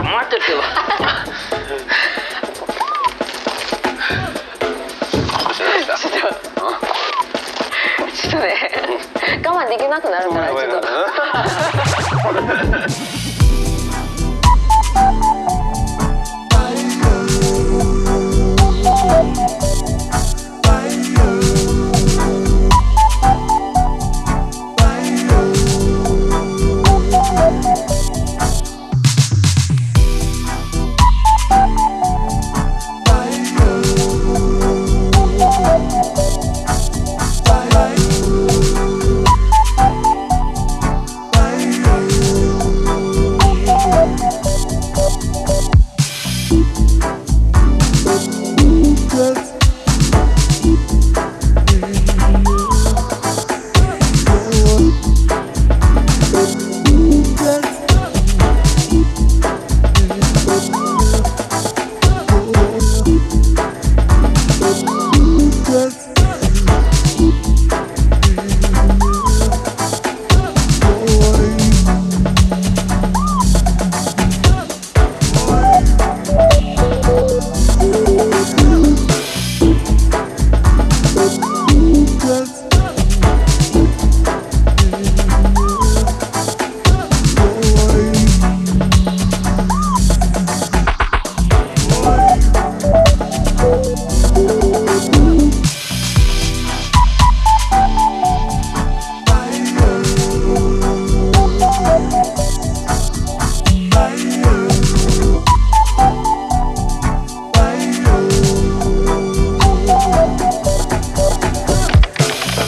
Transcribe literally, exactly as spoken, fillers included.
待ってるけどちょっとちょっとね我慢できなくなるからちょっと